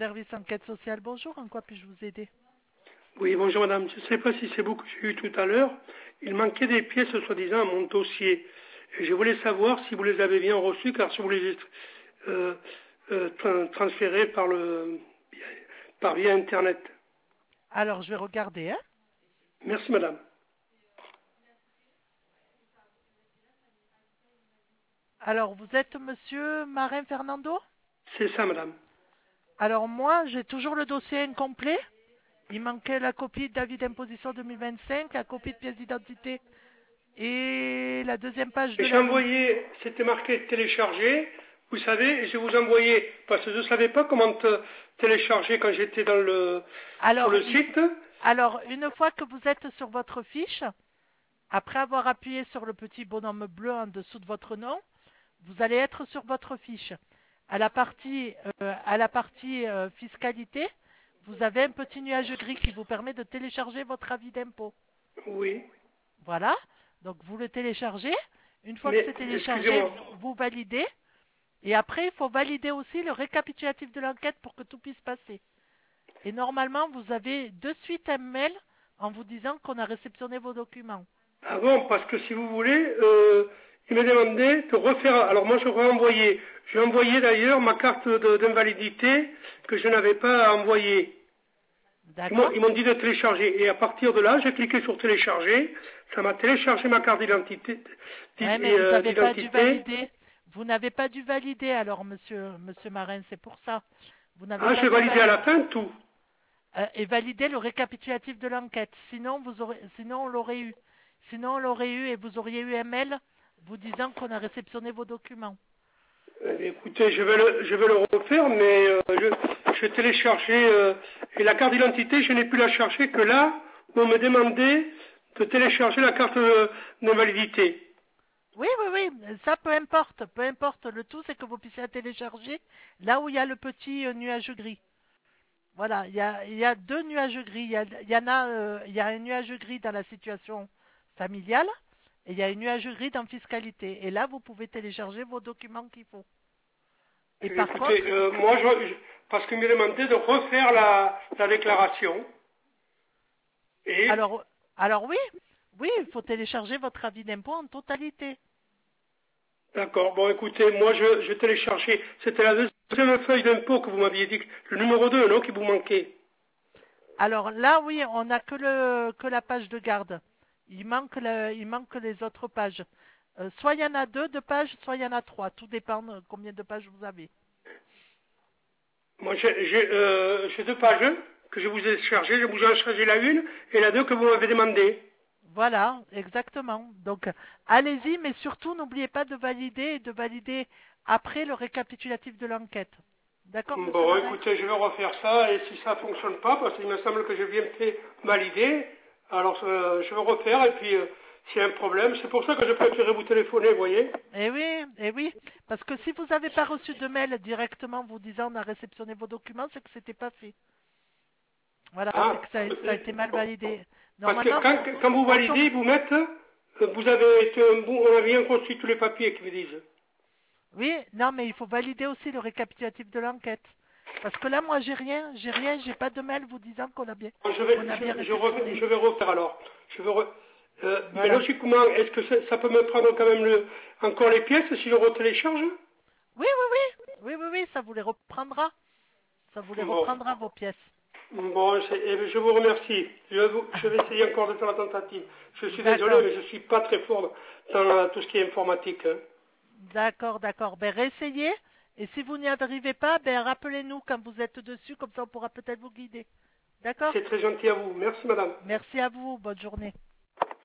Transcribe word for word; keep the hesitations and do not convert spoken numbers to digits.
Service enquête sociale, bonjour, en quoi puis-je vous aider? Oui, bonjour madame. Je ne sais pas si c'est vous que j'ai eu tout à l'heure. Il manquait des pièces, soi-disant, à mon dossier. Et je voulais savoir si vous les avez bien reçues, car si vous les euh, euh, tra- transférées par le par via Internet. Alors, je vais regarder, hein. Merci madame. Alors, vous êtes monsieur Marin Fernando? C'est ça madame. Alors, moi, j'ai toujours le dossier incomplet. Il manquait la copie d'avis d'imposition deux mille vingt-cinq, la copie de pièce d'identité et la deuxième page Et de j'ai la loi. envoyé, c'était marqué télécharger, vous savez, et je vous envoyais, parce que je ne savais pas comment te- télécharger quand j'étais dans le sur Alors, le il faut- site. alors, une fois que vous êtes sur votre fiche, après avoir appuyé sur le petit bonhomme bleu en dessous de votre nom, vous allez être sur votre fiche. À la partie, euh, à la partie euh, fiscalité, vous avez un petit nuage gris qui vous permet de télécharger votre avis d'impôt. Oui. Voilà. Donc vous le téléchargez. Une fois que Mais c'est téléchargé, excusez-moi. vous, vous validez. Et après, il faut valider aussi le récapitulatif de l'enquête pour que tout puisse passer. Et normalement, vous avez de suite un mail en vous disant qu'on a réceptionné vos documents. Ah bon, parce que si vous voulez, euh, il m'a demandé de refaire. Alors moi, je renvoyé. J'ai envoyé d'ailleurs ma carte de- d'invalidité que je n'avais pas envoyée. Ils m'ont D'accord? ils m'ont dit de télécharger. Et à partir de là, j'ai cliqué sur télécharger. Ça m'a téléchargé ma carte d'identité. Ouais, d'id- mais vous euh, n'avez pas dû d'identité. valider. Vous n'avez pas dû valider alors, monsieur, monsieur Marin, c'est pour ça. Vous n'avez Ah, pas j'ai dû validé à valider. la fin tout. Euh, et valider le récapitulatif de l'enquête. Sinon, vous aurez, sinon, on l'aurait eu. Sinon, on l'aurait eu et vous auriez eu un mail vous disant qu'on a réceptionné vos documents. Eh, écoutez, je vais le, je vais le refaire, mais euh, je, je téléchargeais euh, et la carte d'identité, je n'ai pu la chercher que là où on me demandait de télécharger la carte euh, d'invalidité. Oui, oui, oui, ça peu importe, peu importe. Le tout, c'est que vous puissiez la télécharger là où il y a le petit euh, nuage gris. Voilà, il y a, il y a deux nuages gris. Il y, a- il y en a, euh, il y a un nuage gris dans la situation familiale et il y a un nuage gris dans fiscalité. Et là, vous pouvez télécharger vos documents qu'il faut. Et Eh, par écoutez, contre, euh, moi, je, je- parce qu'il me demandait de refaire la, la déclaration. Et, alors, alors oui, oui, il faut télécharger votre avis d'impôt en totalité. d'accord, bon, écoutez, moi, je, je téléchargeais, c'était la deuxième feuille d'impôt que vous m'aviez dit, le numéro deux, non, qui vous manquait. Alors là, oui, on n'a que le que la page de garde. Il manque le- il manque les autres pages. Euh, soit il y en a deux de pages, soit il y en a trois. Tout dépend de combien de pages vous avez. Moi, j'ai j'ai, euh, j'ai deux pages que je vous ai chargées, je vous ai chargé la une et la deux que vous m'avez demandé. Voilà, exactement. Donc, allez-y, mais surtout, n'oubliez pas de valider et de valider après le récapitulatif de l'enquête. D'accord, monsieur Bon, Marin? écoutez, je vais refaire ça et si ça ne fonctionne pas, parce qu'il me semble que j'ai bien fait valider, alors euh, je vais refaire et puis euh, s'il y a un problème, c'est pour ça que je préférais vous téléphoner, vous voyez. Eh oui, eh oui. Parce que si vous n'avez pas reçu de mail directement vous disant on a réceptionné vos documents, c'est que c'était pas fait. Voilà, c'est Ah, que ça, ça a été mal bon. validé. Parce que Normalement, quand, vous, quand vous autom- validez, vous mettez, euh, vous avez été un bout, on a bien reçu tous les papiers qui vous disent. oui, non, mais il faut valider aussi le récapitulatif de l'enquête. Parce que là, moi, j'ai rien, j'ai rien, j'ai pas de mail vous disant qu'on a bien, Je vais, qu'on a bien je, je, refais- réceptionné. je vais refaire alors. Je vais re- euh, mais Voilà. logiquement, est-ce que ça, ça peut me prendre quand même le, encore les pièces si je retélécharge? Oui, oui, oui, oui, oui, oui, ça vous les reprendra. Ça vous les Bon, reprendra vos pièces. bon, c'est- eh bien, je vous remercie. Je, vous- je vais essayer encore de faire la tentative. Je suis désolé, D'accord, mais je suis pas très fort dans la- tout ce qui est informatique, hein. d'accord, d'accord. Ben, réessayez. Et si vous n'y arrivez pas, ben, rappelez-nous quand vous êtes dessus, comme ça on pourra peut-être vous guider. D'accord? C'est très gentil à vous. Merci, madame. Merci à vous, bonne journée.